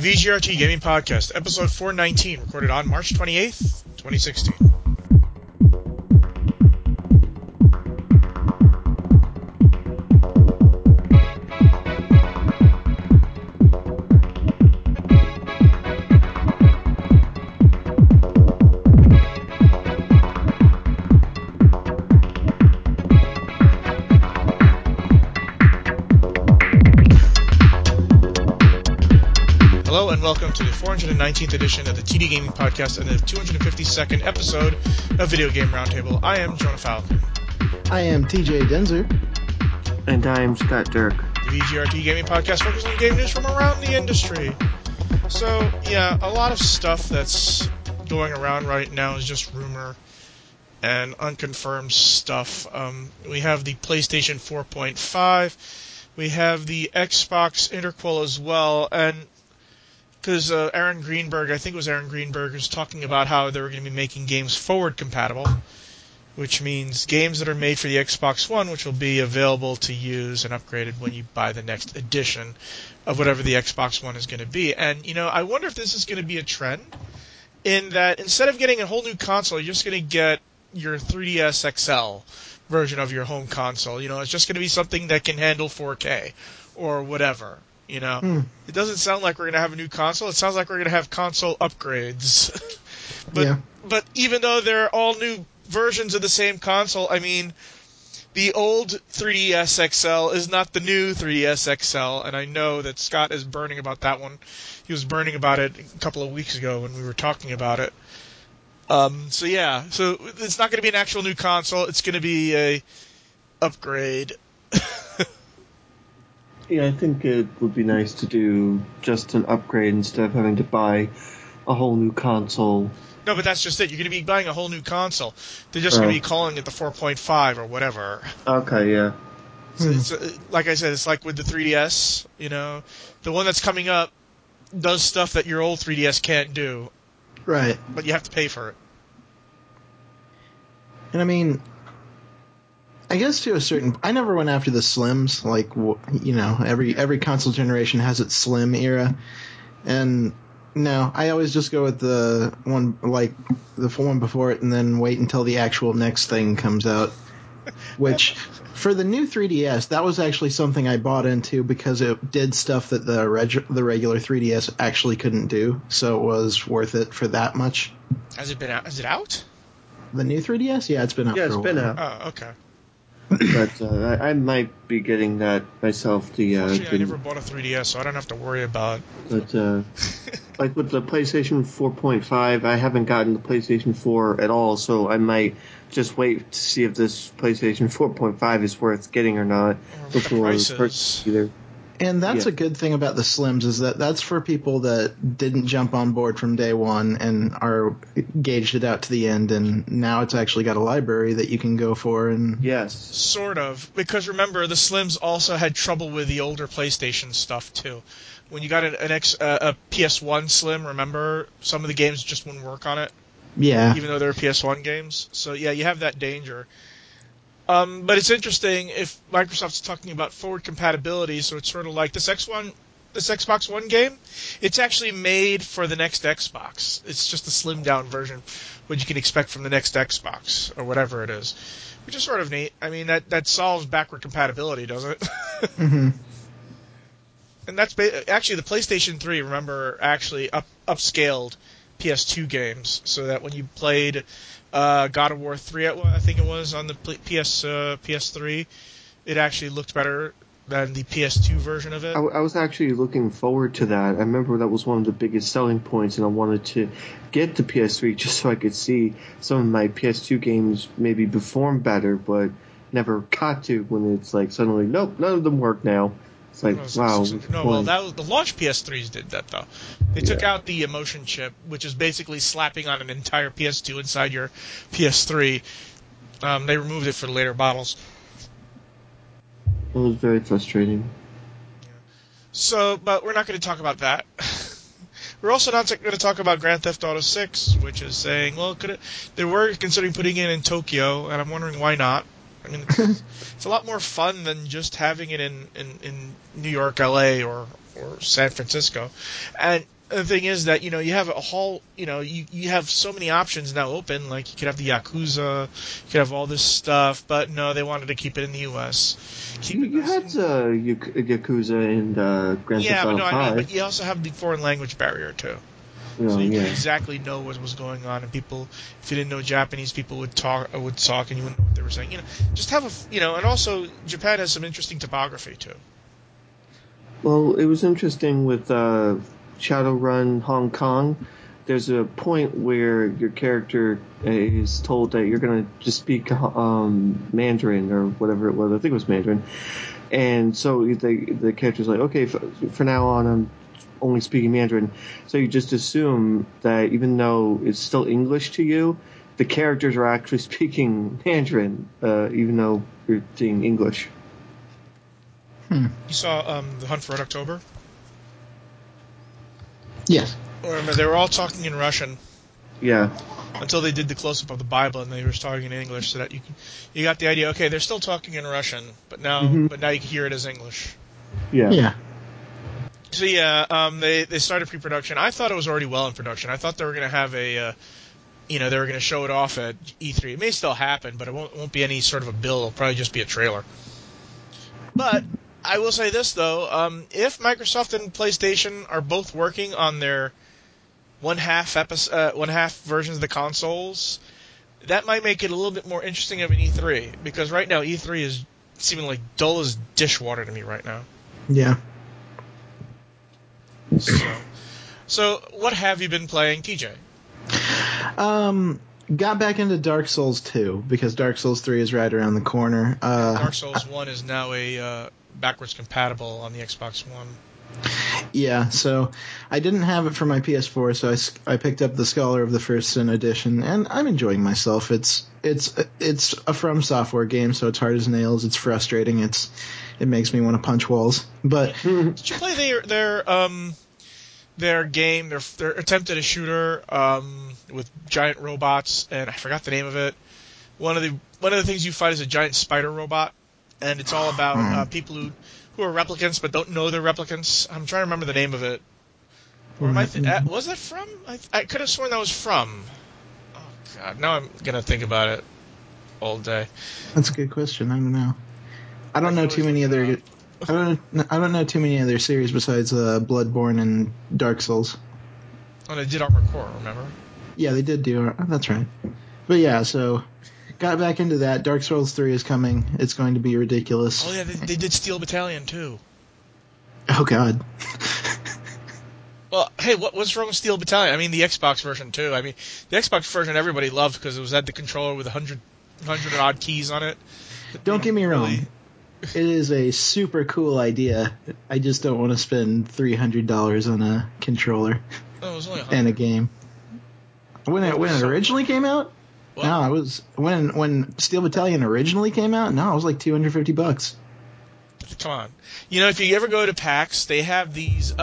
The VGRT Gaming Podcast, episode 419, recorded on March 28th, 2016. Hello and welcome to the 419th edition of the TD Gaming Podcast and the 252nd episode of Video Game Roundtable. I am Jonah Falcon. I am TJ Denzer. And I am Scott Dirk. The VGRT Gaming Podcast focuses on game news from around the industry. So, yeah, a lot of stuff that's going around right now is just rumor and unconfirmed stuff. We have the PlayStation 4.5. We have the Xbox Interquel as well, and because Aaron Greenberg, I think it was Aaron Greenberg, was talking about how they were going to be making games forward compatible, which means games that are made for the Xbox One, which will be available to use and upgraded when you buy the next edition of whatever the Xbox One is going to be. And, you know, I wonder if this is going to be a trend, in that instead of getting a whole new console, you're just going to get your 3DS XL version of your home console. You know, it's just going to be something that can handle 4K or whatever. You know, It doesn't sound like we're going to have a new console. It sounds like we're going to have console upgrades. But even though they're all new versions of the same console, I mean, the old 3DS XL is not the new 3DS XL, and I know that Scott is burning about that one. He was burning about it a couple of weeks ago when we were talking about it. So it's not going to be an actual new console. It's going to be a upgrade. Yeah, I think it would be nice to do just an upgrade instead of having to buy a whole new console. No, but that's just it. You're going to be buying a whole new console. They're just going to be calling it the 4.5 or whatever. Okay, yeah. So it's, like I said, it's like with the 3DS, you know. The one that's coming up does stuff that your old 3DS can't do. Right. But you have to pay for it. And I mean, I guess to a certain... I never went after the Slims. Like, you know, every console generation has its Slim era. And no, I always just go with the one, like, the one before it and then wait until the actual next thing comes out. Which, for the new 3DS, that was actually something I bought into because it did stuff that the regular 3DS actually couldn't do. So it was worth it for that much. Has it been out? Is it out? The new 3DS? Yeah, it's been out for a while. Yeah, it's been out. Oh, okay. But I might be getting that myself. Fortunately, I never bought a 3DS, so I don't have to worry about it. But, like with the PlayStation 4.5, I haven't gotten the PlayStation 4 at all, so I might just wait to see if this PlayStation 4.5 is worth getting or not before purchasing either. And that's a good thing about the Slims, is that that's for people that didn't jump on board from day one and are gauged it out to the end, and now it's actually got a library that you can go for. And yes. Sort of. Because remember, the Slims also had trouble with the older PlayStation stuff, too. When you got a PS1 Slim, remember, some of the games just wouldn't work on it? Yeah. Even though they're PS1 games. So, yeah, you have that danger. But it's interesting if Microsoft's talking about forward compatibility, so it's sort of like this Xbox One game, it's actually made for the next Xbox. It's just a slimmed down version, what you can expect from the next Xbox, or whatever it is. Which is sort of neat. I mean, that solves backward compatibility, doesn't it? Mm-hmm. And that's actually the PlayStation 3, remember, actually upscaled PS2 games, so that when you played God of War 3, I think it was, on the PS3, it actually looked better than the PS2 version of it. I was actually looking forward to that. I remember that was one of the biggest selling points, and I wanted to get the PS3 just so I could see some of my PS2 games maybe perform better, but never got to when it's like suddenly, nope, none of them work now. It's like, wow. The launch PS3s did that, though. They took out the emotion chip, which is basically slapping on an entire PS2 inside your PS3. They removed it for the later models. It was very frustrating. Yeah. So, but we're not going to talk about that. We're also not going to talk about Grand Theft Auto 6, which is saying, well, they were considering putting it in Tokyo, and I'm wondering why not. I mean, it's a lot more fun than just having it in New York, LA, or San Francisco. And the thing is that, you have a whole, you have so many options now open. Like, you could have the Yakuza, you could have all this stuff, but no, they wanted to keep it in the U.S. You had Yakuza and Grand Theft Yeah, but Auto no, I know, 5. but you also have the foreign language barrier, too. You know, So you yeah. couldn't exactly know what was going on, and people, if you didn't know Japanese, people would talk, and you wouldn't know what they were saying. Just have and also Japan has some interesting topography too. Well, it was interesting with Shadowrun Hong Kong. There's a point where your character is told that you're going to just speak Mandarin or whatever it was. I think it was Mandarin. And so the character's like, okay, for now on, I'm only speaking Mandarin. So you just assume that even though it's still English to you, the characters are actually speaking Mandarin, even though you're seeing English. You saw The Hunt for Red October? Yes. Remember, they were all talking in Russian. Yeah. Until they did the close-up of the Bible and they were talking in English, so that you got the idea. Okay, they're still talking in Russian, but now you can hear it as English. Yeah. Yeah. So yeah, they started pre-production. I thought it was already well in production. I thought they were going to have they were going to show it off at E3. It may still happen, but it won't be any sort of a build. It'll probably just be a trailer. But I will say this though: if Microsoft and PlayStation are both working on their one half versions of the consoles, that might make it a little bit more interesting of an E3. Because right now E3 is seeming like dull as dishwater to me right now. Yeah. So what have you been playing, TJ? Got back into Dark Souls 2 because Dark Souls 3 is right around the corner. Dark Souls 1 is now a backwards compatible on the Xbox One. Yeah, so I didn't have it for my PS4, so I picked up the Scholar of the First Sin edition, and I'm enjoying myself. It's a From Software game, so it's hard as nails. It's frustrating. It makes me want to punch walls. But did you play their game, their attempt at a shooter with giant robots, and I forgot the name of it. One of the things you fight is a giant spider robot, and it's all about people who are replicants but don't know they're replicants. I'm trying to remember the name of it. Or was that from? I could have sworn that was from. Oh God! Now I'm gonna think about it all day. That's a good question. I don't know. I don't know too many other. I don't know too many other series besides Bloodborne and Dark Souls. Oh, they did Armored Core, remember? Yeah, they did do. That's right. But yeah, so got back into that. Dark Souls 3 is coming. It's going to be ridiculous. Oh yeah, they did Steel Battalion too. Oh God. Well, hey, what's wrong with Steel Battalion? I mean, the Xbox version too. I mean, the Xbox version everybody loved because it had the controller with 100 odd keys on it. Don't get me wrong. It is a super cool idea. I just don't want to spend $300 on a controller Oh, it was only and a game. When it originally came out? What? No, it was when Steel Battalion originally came out. No, it was like $250. Come on, if you ever go to PAX, they have these.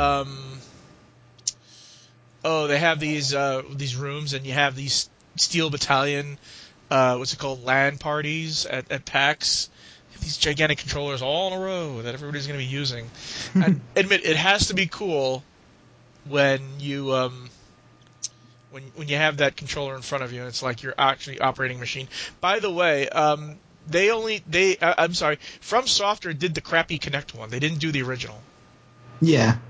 They have these rooms, and you have these Steel Battalion. What's it called? LAN parties at PAX. These gigantic controllers all in a row that everybody's going to be using. And admit it has to be cool when you when you have that controller in front of you and it's like you're actually operating a machine. By the way, I'm sorry, From Software did the crappy Kinect one. They didn't do the original. Yeah.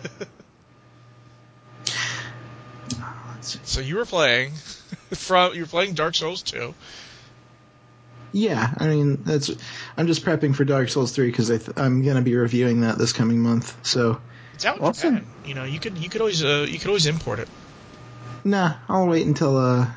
So you were playing Dark Souls 2. Yeah, I mean I'm just prepping for Dark Souls 3 because I'm going to be reviewing that this coming month. So it's out in Japan. You could always import it. Nah, I'll wait until well,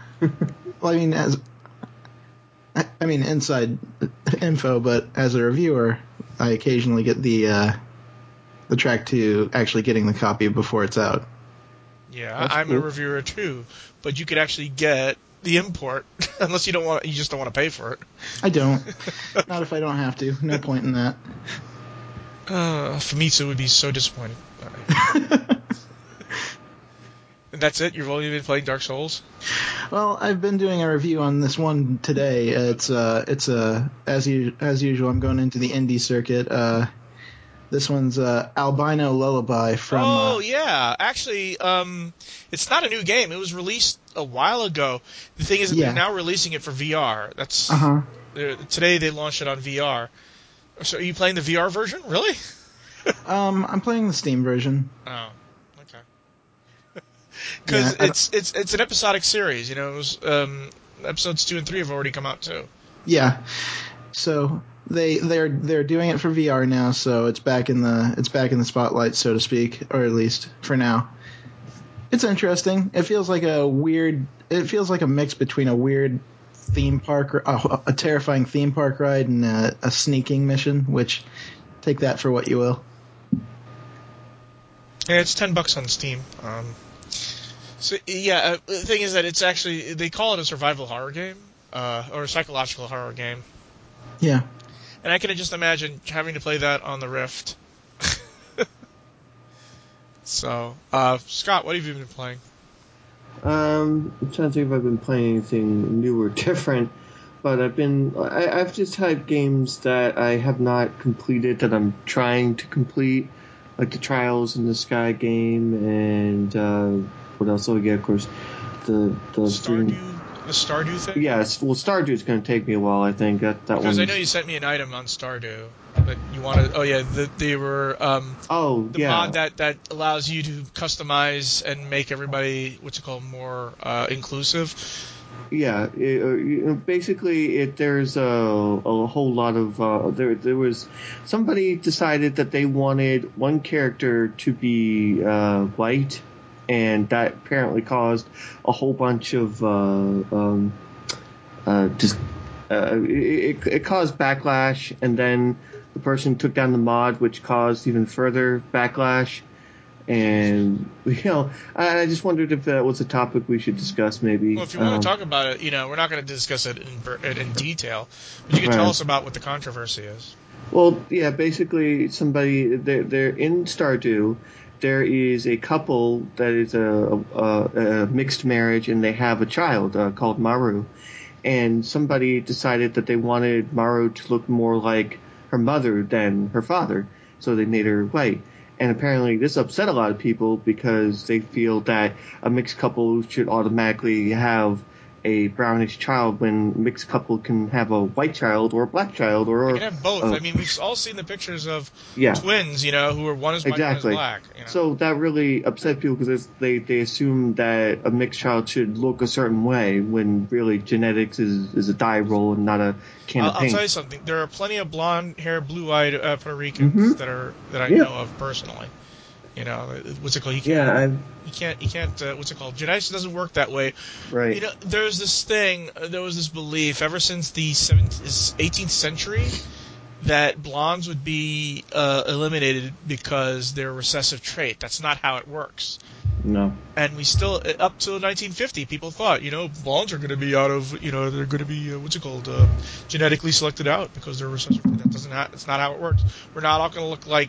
I mean inside info, but as a reviewer, I occasionally get the track to actually getting the copy before it's out. Yeah, That's I'm cool. a reviewer too, but you could actually get the import unless you just don't want to pay for it. I don't. Not if I don't have to. No point in that. Famitsu would be so disappointed. And that's it? You've only been playing Dark Souls? Well, I've been doing a review on this one today. It's as usual. I'm going into the indie circuit. This one's Albino Lullaby from. Oh yeah, actually, it's not a new game. It was released a while ago. The thing is that they're now releasing it for VR. That's today they launched it on VR. So are you playing the VR version? Really? I'm playing the Steam version. Oh, okay. Because it's an episodic series. You know, it was, episodes 2 and 3 have already come out too. Yeah. So they're doing it for VR now, so it's back in the spotlight, so to speak, or at least for now. It's interesting. It feels like a mix between a weird theme park, a terrifying theme park ride, and a sneaking mission. Which, take that for what you will. Yeah, it's $10 on Steam. So yeah, the thing is that it's actually, they call it a survival horror game, or a psychological horror game. Yeah. And I can just imagine having to play that on the Rift. So, Scott, what have you been playing? I'm trying to think if I've been playing anything new or different, but I've just had games that I have not completed that I'm trying to complete, like the Trials in the Sky game, and what else? Oh yeah, of course, the Stardew thing? Yes, well, Stardew's going to take me a while, I think. That because I know you sent me an item on Stardew that you wanted. Oh yeah, they were the mod that allows you to customize and make everybody more inclusive. Yeah, basically, there's a whole lot of there was somebody decided that they wanted one character to be white, and that apparently caused a whole bunch of it caused backlash, and then the person took down the mod, which caused even further backlash. And I just wondered if that was a topic we should discuss, maybe. Well, if you want to talk about it, we're not going to discuss it in detail, but you can tell us about what the controversy is. Well, yeah, basically, they're in Stardew. There is a couple that is a mixed marriage, and they have a child called Maru. And somebody decided that they wanted Maru to look more like her mother than her father, so they made her white. And apparently this upset a lot of people because they feel that a mixed couple should automatically have a brownish child when mixed couple can have a white child or a black child or they can have both. I mean, we've all seen the pictures of twins, who are one is white, one is black. So that really upset people because they assume that a mixed child should look a certain way when really genetics is a die roll and not a can of paint. I'll tell you something. There are plenty of blonde-haired, blue-eyed Puerto Ricans that I know of personally. What's it called? You can't. What's it called? Genetics doesn't work that way. Right. There's this thing. There was this belief ever since the 18th century that blondes would be eliminated because they're a recessive trait. That's not how it works. No. And we still, up to 1950, people thought, blondes are going to be out of, they're going to be, genetically selected out because they're recessive. It's not how it works. We're not all going to look like,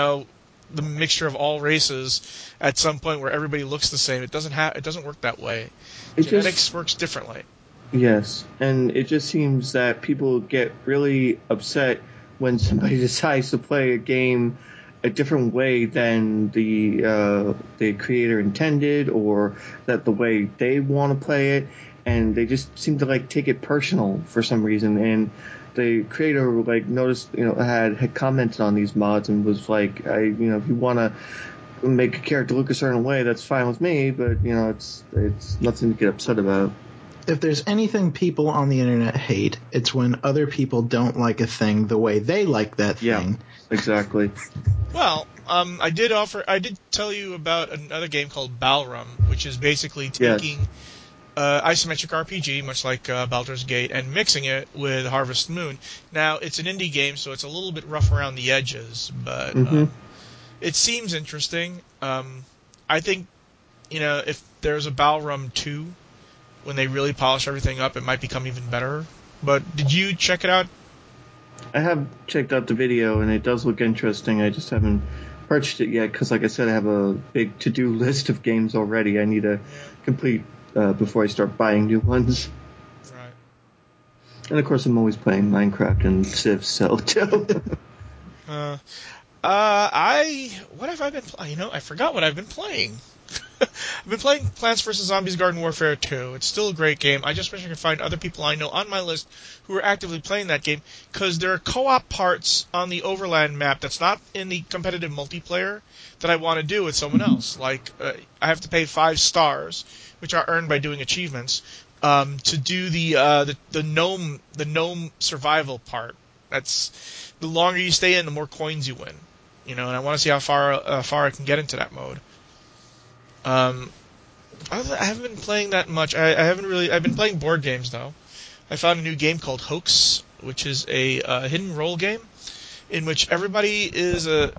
the mixture of all races at some point where everybody looks the same. It doesn't work that way. Genetics works differently. Yes, and it just seems that people get really upset when somebody decides to play a game a different way than the creator intended, or that the way they want to play it, and they just seem to take it personal for some reason. And the creator noticed had commented on these mods and was like, if you want to make a character look a certain way, that's fine with me, but it's nothing to get upset about. If there's anything people on the internet hate, it's when other people don't like a thing the way they like that thing. Yeah, exactly. Well, I did tell you about another game called Balrum, which is basically taking isometric RPG, much like Baldur's Gate, and mixing it with Harvest Moon. Now, it's an indie game, so it's a little bit rough around the edges, but it seems interesting. I think, if there's a Balrum 2, when they really polish everything up, it might become even better. But did you check it out? I have checked out the video, and it does look interesting. I just haven't purchased it yet because, like I said, I have a big to-do list of games already I need to complete before I start buying new ones. Right. And of course, I'm always playing Minecraft and Civ, so. What have I been playing? I forgot what I've been playing. I've been playing Plants vs. Zombies Garden Warfare 2. It's still a great game. I just wish I could find other people I know on my list who are actively playing that game, because there are co-op parts on the Overland map that's not in the competitive multiplayer that I want to do with someone else. Like, I have to pay 5 stars, which are earned by doing achievements, to do the gnome survival part. That's the longer you stay in, the more coins you win. And I want to see how far I can get into that mode. I haven't been playing that much. I've been playing board games though. I found a new game called Hoax, which is a hidden role game in which everybody is an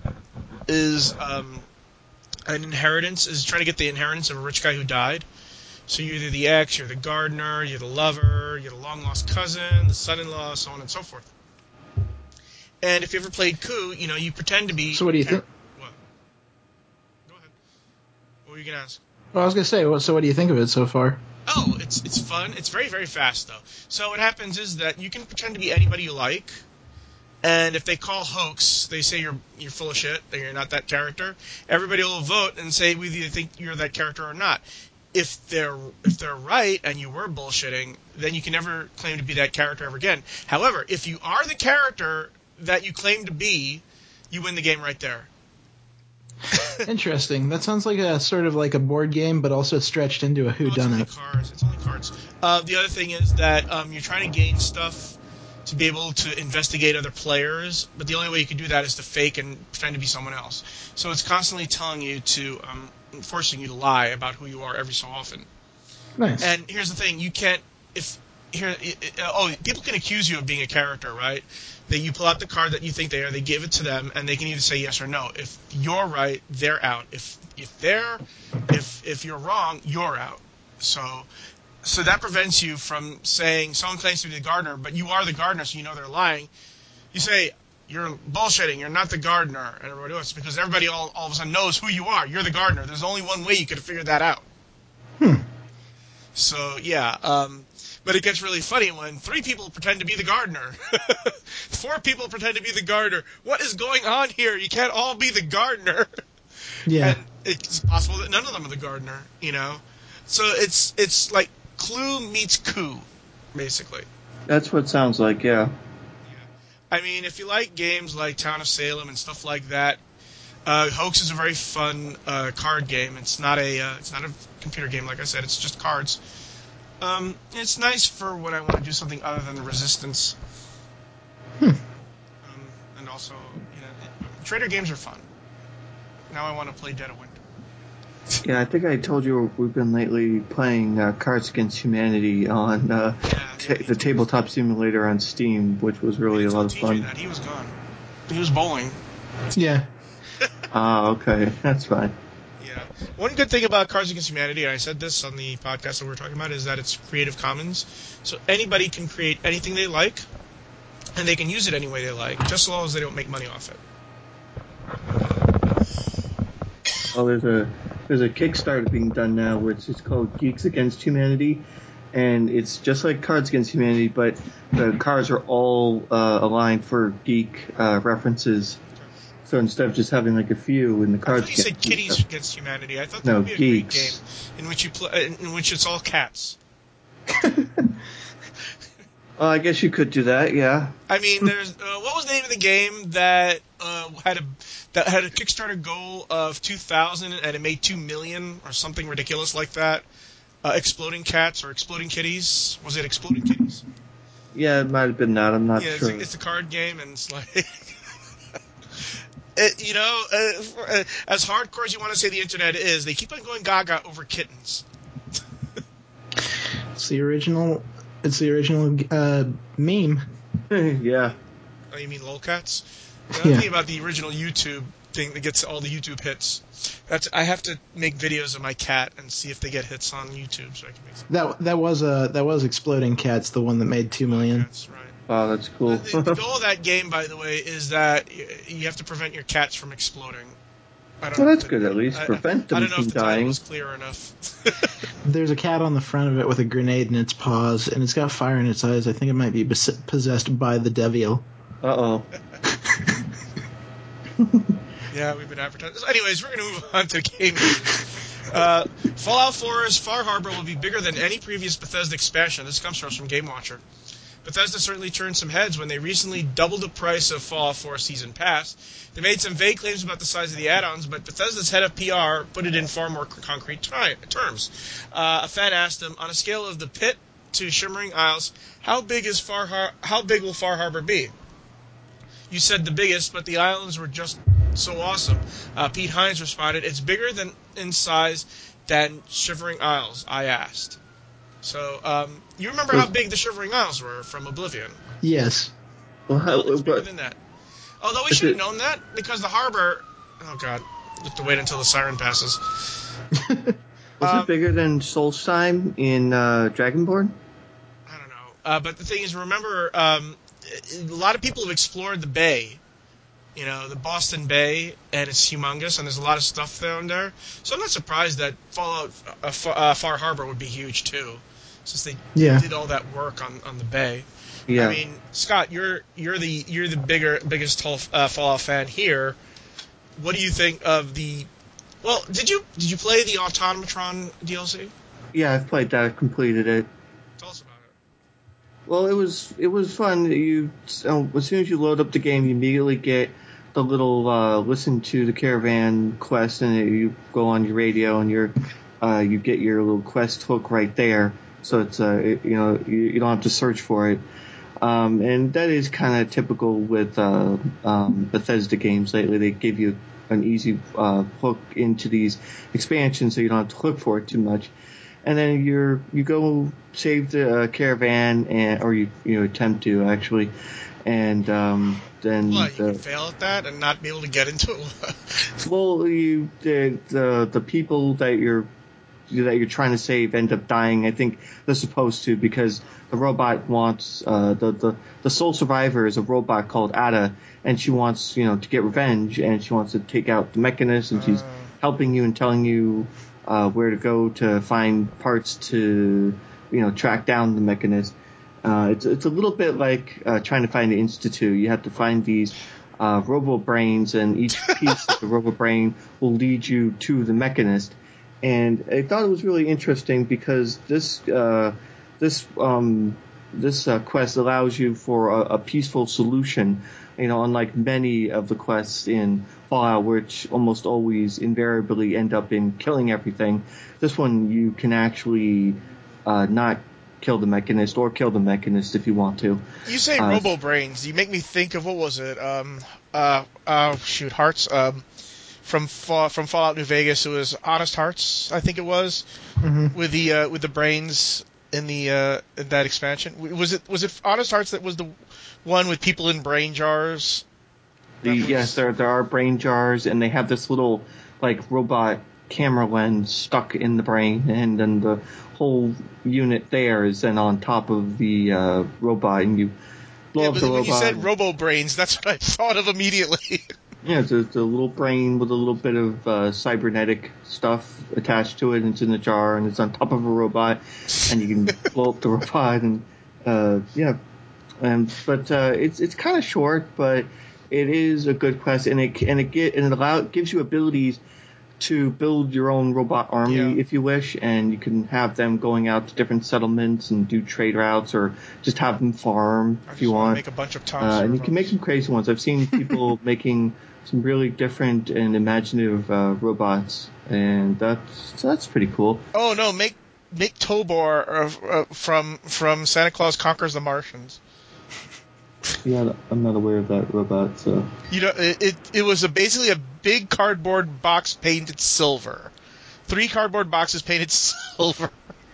inheritance, is trying to get the inheritance of a rich guy who died. So you're either the ex, you're the gardener, you're the lover, you're the long lost cousin, the son-in-law, so on and so forth. And if you ever played Coup, you pretend to be. So what do you think? What? Go ahead. What were you gonna ask? Well, I was gonna say, so what do you think of it so far? Oh, it's fun. It's very, very fast though. So what happens is that you can pretend to be anybody you like, and if they call hoax, they say you're full of shit, that you're not that character. Everybody will vote and say whether you think you're that character or not. If they're right and you were bullshitting, then you can never claim to be that character ever again. However, if you are the character that you claim to be, you win the game right there. Interesting. That sounds like a sort of like a board game, but also stretched into a whodunit. It's only cards. The other thing is that you're trying to gain stuff to be able to investigate other players, but the only way you can do that is to fake and pretend to be someone else. So it's constantly telling you forcing you to lie about who you are every so often. Nice. And here's the thing: people can accuse you of being a character, right? That you pull out the card that you think they are, they give it to them, and they can either say yes or no. If you're right, they're out. If you're wrong, you're out. So that prevents you from saying someone claims to be the gardener, but you are the gardener, so you know they're lying. You say you're bullshitting, you're not the gardener, and everybody else, because everybody all of a sudden knows who you are. You're the gardener. There's only one way you could have figured that out. So yeah, but it gets really funny when 3 people pretend to be the gardener, 4 people pretend to be the gardener. What is going on here? You can't all be the gardener. Yeah. And it's possible that none of them are the gardener. So it's like Clue meets Coup, basically. That's what it sounds like, yeah. I mean, if you like games like Town of Salem and stuff like that, Hoax is a very fun card game. It's not a computer game, like I said. It's just cards. It's nice for when I want to do something other than the Resistance. And also, trader games are fun. Now I want to play Dead of Winter. Yeah, I think I told you we've been lately playing Cards Against Humanity on the tabletop simulator on Steam, which was really a lot of fun. That. He was gone. He was bowling. Yeah. Okay. That's fine. Yeah. One good thing about Cards Against Humanity, and I said this on the podcast that we were talking about, is that it's Creative Commons. So anybody can create anything they like, and they can use it any way they like, just as long as they don't make money off it. Well, there's a Kickstarter being done now, which is called Geeks Against Humanity, and it's just like Cards Against Humanity, but the cards are all aligned for geek references. So instead of just having like a few in the cards, I thought you said Kitties Against Humanity. I thought that would be a geeks. great game in which you play, in which it's all cats. I guess you could do that, yeah. I mean, there's what was the name of the game that had a Kickstarter goal of 2,000 and it made 2 million or something ridiculous like that? Exploding Cats or Exploding Kitties? Was it Exploding Kitties? Yeah, it might have been that. I'm not sure. It's a card game, and it's like, as hardcore as you want to say the internet is, they keep on going gaga over kittens. It's the original meme. Yeah. Oh, you mean lolcats? The Yeah. other thing about the original YouTube thing that gets all the YouTube hits, I have to make videos of my cat and see if they get hits on YouTube, so I can make some. That was Exploding Cats, the one that made 2 million. That's right. Wow, that's cool. The goal of that game, by the way, is that you have to prevent your cats from exploding. I don't Well, know that's if good at least. Prevent them I don't know from if the title dying. was clear enough. There's a cat on the front of it with a grenade in its paws, and it's got fire in its eyes. I think it might be possessed by the devil. Uh-oh. Yeah, we've been advertising. So anyways, we're going to move on to game news. Fallout 4's Far Harbor will be bigger than any previous Bethesda expansion. This comes to us from Game Watcher. Bethesda certainly turned some heads when they recently doubled the price of Fallout 4 Season Pass. They made some vague claims about the size of the add-ons, but Bethesda's head of PR put it in far more concrete terms. A fan asked him, on a scale of the Pit to Shimmering Isles, how big will Far Harbor be? You said the biggest, but the islands were just so awesome. Pete Hines responded, it's bigger in size than Shivering Isles, I asked. So, you remember how big the Shivering Isles were from Oblivion? Yes. Well, it's bigger than that. Although we should have known that, because the harbor... Oh, God. We have to wait until the siren passes. Was it bigger than Solstheim in Dragonborn? I don't know. But the thing is, remember, a lot of people have explored the bay. You know, the Boston Bay, and it's humongous, and there's a lot of stuff down there. So I'm not surprised that Fallout Far Harbor would be huge, too, since they did all that work on the bay. Yeah. I mean, Scott, you're the biggest Fallout fan here. What do you think of the... Well, did you play the Automatron DLC? Yeah, I've played that. I've completed it. Tell us about it. Well, it was fun. As soon as you load up the game, you immediately get the little listen to the caravan quest, and you go on your radio, and you get your little quest hook right there. So it's you don't have to search for it. And that is kind of typical with Bethesda games lately. They give you an easy hook into these expansions, so you don't have to look for it too much. And then you go save the caravan, or you attempt to actually, and then what, you can fail at that and not be able to get into it. well, the people that you're trying to save end up dying. I think they're supposed to, because the robot wants the sole survivor is a robot called Ada, and she wants to get revenge, and she wants to take out the Mechanist, and she's helping you and telling you where to go to find parts to track down the Mechanist. It's a little bit like trying to find the Institute. You have to find these robo brains, and each piece of the robo brain will lead you to the Mechanist. And I thought it was really interesting because this quest allows you for a peaceful solution. Unlike many of the quests in Fallout, which almost always invariably end up in killing everything, this one you can actually not kill the Mechanist, or kill the Mechanist if you want to. You say Robo Brains. You make me think of, what was it? Hearts. From Fallout New Vegas, it was Honest Hearts, I think it was, with the brains in in that expansion. Was it Honest Hearts that was the one with people in brain jars? Yes, there are brain jars, and they have this little robot camera lens stuck in the brain, and then the whole unit there is then on top of the robot, and you blow up the robot. When you said Robo Brains, that's what I thought of immediately. Yeah, it's a little brain with a little bit of cybernetic stuff attached to it, and it's in a jar, and it's on top of a robot, and you can blow up the robot, and it's kind of short, but it is a good quest, and it gives you abilities to build your own robot army if you wish, and you can have them going out to different settlements and do trade routes, or just have them farm if you want. Make a bunch of and you can make some crazy ones. I've seen people making some really different and imaginative robots, and that's pretty cool. Oh no, make Tobor from Santa Claus Conquers the Martians. Yeah, I'm not aware of that robot. So it was basically a big cardboard box painted silver. 3 cardboard boxes painted silver.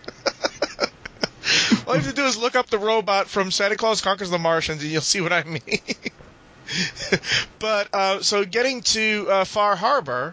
All you have to do is look up the robot from Santa Claus Conquers the Martians, and you'll see what I mean. But so getting to Far Harbor,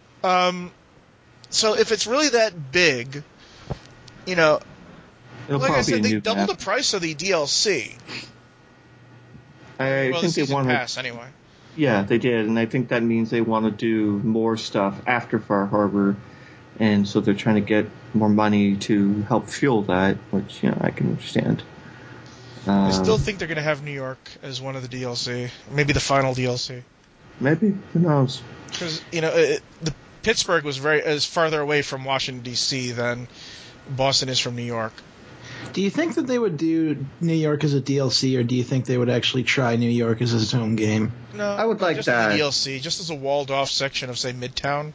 so if it's really that big, it'll like I said, they doubled the price of the DLC. I think they wanted pass anyway. Yeah, they did, and I think that means they want to do more stuff after Far Harbor, and so they're trying to get more money to help fuel that, which I can understand. I still think they're going to have New York as one of the DLC, maybe the final DLC. Maybe, who knows? Because the Pittsburgh is farther away from Washington D.C. than Boston is from New York. Do you think that they would do New York as a DLC, or do you think they would actually try New York as its own game? No, I would like just that. as a DLC, just as a walled-off section of, say, Midtown.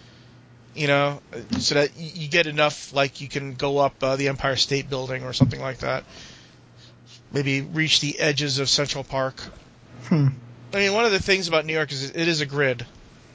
So that you get enough, like you can go up the Empire State Building or something like that. Maybe reach the edges of Central Park. I mean, one of the things about New York is it is a grid.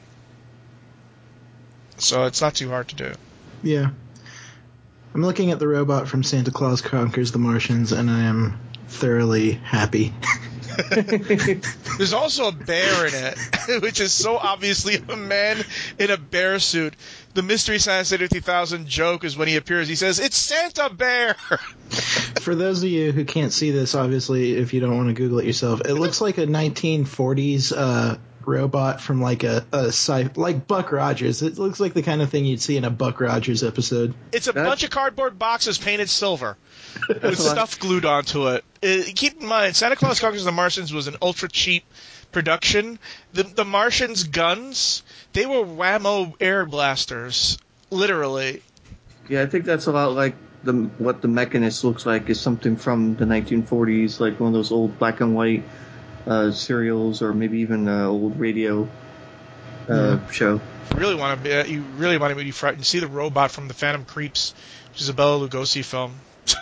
So it's not too hard to do. Yeah. I'm looking at the robot from Santa Claus Conquers the Martians, and I am thoroughly happy. There's also a bear in it, which is so obviously a man in a bear suit. The Mystery Science Theater 3000 joke is when he appears, he says, "It's Santa Bear!" For those of you who can't see this, obviously, if you don't want to Google it yourself, it looks like a 1940s robot from like like Buck Rogers. It looks like the kind of thing you'd see in a Buck Rogers episode. It's a bunch of cardboard boxes painted silver with stuff glued onto it. Keep in mind, Santa Claus Conquers the Martians was an ultra-cheap production. The Martians' guns, they were whammo air blasters, literally. Yeah, I think that's a lot like what the Mechanist looks like is something from the 1940s, like one of those old black and white serials, or maybe even an old radio show. You really wanted me to be frightened. See the robot from the Phantom Creeps, which is a Bela Lugosi film.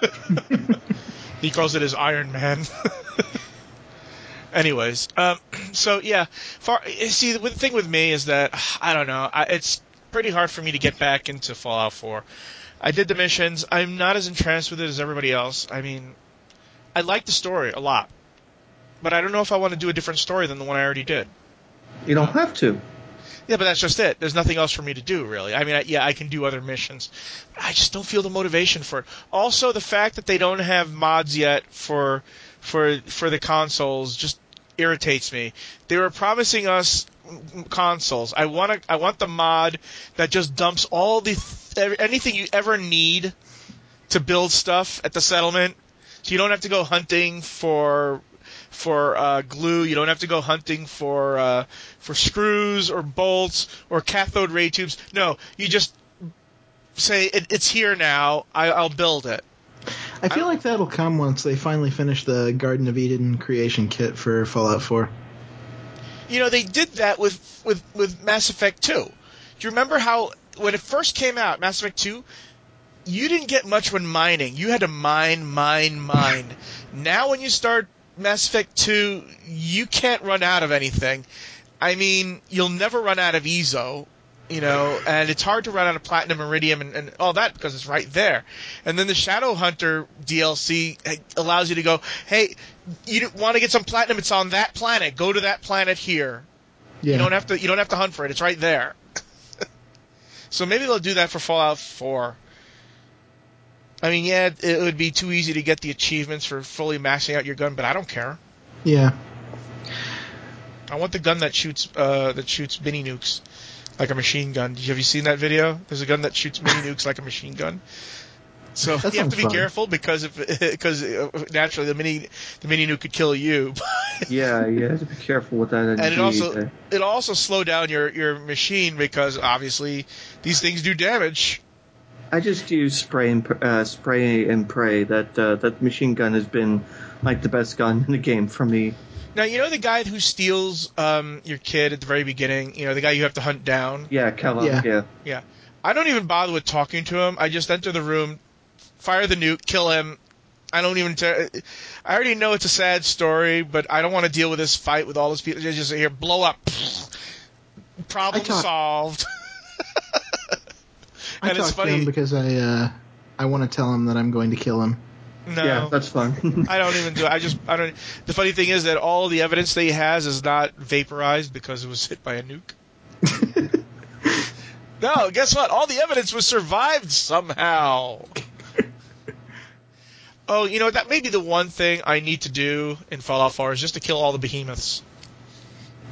He calls it his Iron Man. Anyways, so yeah. See, the thing with me is that I don't know. It's pretty hard for me to get back into Fallout 4. I did the missions. I'm not as entranced with it as everybody else. I mean, I like the story a lot, but I don't know if I want to do a different story than the one I already did. You don't have to. Yeah, but that's just it. There's nothing else for me to do, really. I mean, I can do other missions. I just don't feel the motivation for it. Also, the fact that they don't have mods yet for the consoles just irritates me. They were promising us consoles. I want the mod that just dumps all anything you ever need to build stuff at the settlement, so you don't have to go hunting for glue. You don't have to go hunting for screws or bolts or cathode ray tubes. No, you just say it's here now. I'll build it. I feel like that'll come once they finally finish the Garden of Eden creation kit for Fallout 4. They did that with Mass Effect 2. Do you remember how when it first came out, Mass Effect 2? You didn't get much when mining. You had to mine. Now when you start Mass Effect 2, you can't run out of anything. I mean, you'll never run out of EZO, and it's hard to run out of Platinum, Iridium, and all that because it's right there. And then the Shadowhunter DLC allows you to go, hey, you want to get some Platinum? It's on that planet. Go to that planet here. Yeah. You don't have to hunt for it. It's right there. So maybe they'll do that for Fallout 4. I mean, yeah, it would be too easy to get the achievements for fully maxing out your gun, but I don't care. Yeah. I want the gun that shoots mini nukes like a machine gun. Have you seen that video? There's a gun that shoots mini nukes like a machine gun. So you have to be careful because naturally the mini nuke could kill you. Yeah, you have to be careful with that. And it also slow down your machine because obviously these things do damage. I just use spray and pray. That machine gun has been like the best gun in the game for me. Now, the guy who steals your kid at the very beginning, the guy you have to hunt down? Yeah, Kellogg, yeah. I don't even bother with talking to him. I just enter the room, fire the nuke, kill him. I don't even... I already know it's a sad story, but I don't want to deal with this fight with all those people. Just here, blow up. Problem solved. I talk to him because I want to tell him that I'm going to kill him. No. Yeah, that's fun. I don't even do it. I don't. The funny thing is that all the evidence that he has is not vaporized because it was hit by a nuke. No, guess what? All the evidence was survived somehow. Oh, that may be the one thing I need to do in Fallout 4 is just to kill all the behemoths.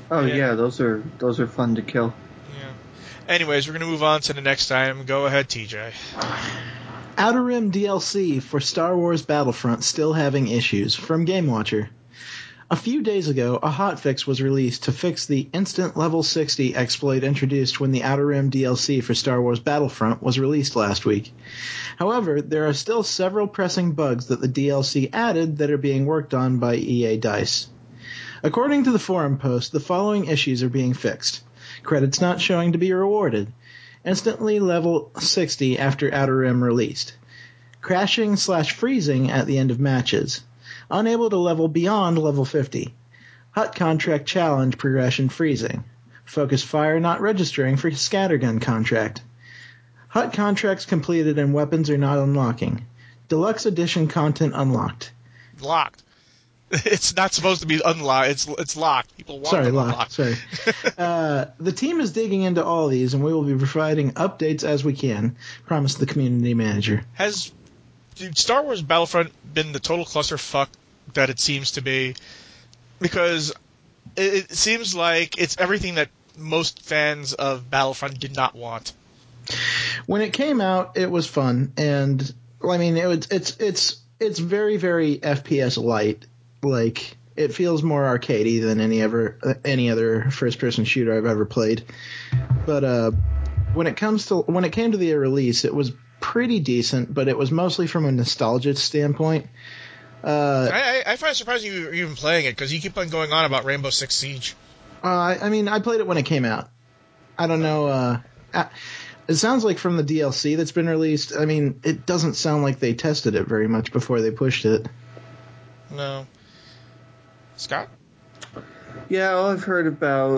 Oh yeah, those are fun to kill. Yeah. Anyways, we're going to move on to the next item. Go ahead, TJ. Outer Rim DLC for Star Wars Battlefront still having issues, from Game Watcher. A few days ago, a hotfix was released to fix the instant level 60 exploit introduced when the Outer Rim DLC for Star Wars Battlefront was released last week. However, there are still several pressing bugs that the DLC added that are being worked on by EA DICE. According to the forum post, the following issues are being fixed. Credits not showing to be rewarded. Instantly level 60 after Outer Rim released. Crashing/freezing at the end of matches. Unable to level beyond level 50. Hut contract challenge progression freezing. Focus fire not registering for scattergun contract. Hut contracts completed and weapons are not unlocking. Deluxe edition content unlocked. Locked. It's not supposed to be unlocked. It's locked. People want them unlocked. Sorry. The team is digging into all these, and we will be providing updates as we can, promised the community manager. Has Star Wars Battlefront been the total clusterfuck that it seems to be? Because it seems like it's everything that most fans of Battlefront did not want. When it came out, it was fun, and I mean, it's very, very FPS light. Like, it feels more arcadey than any other first-person shooter I've ever played. But when it came to the release, it was pretty decent, but it was mostly from a nostalgia standpoint. I find it surprising you're even playing it, because you keep on going on about Rainbow Six Siege. I mean, I played it when it came out. I don't know. It sounds like from the DLC that's been released, I mean, it doesn't sound like they tested it very much before they pushed it. No. Scott? Yeah, all I've heard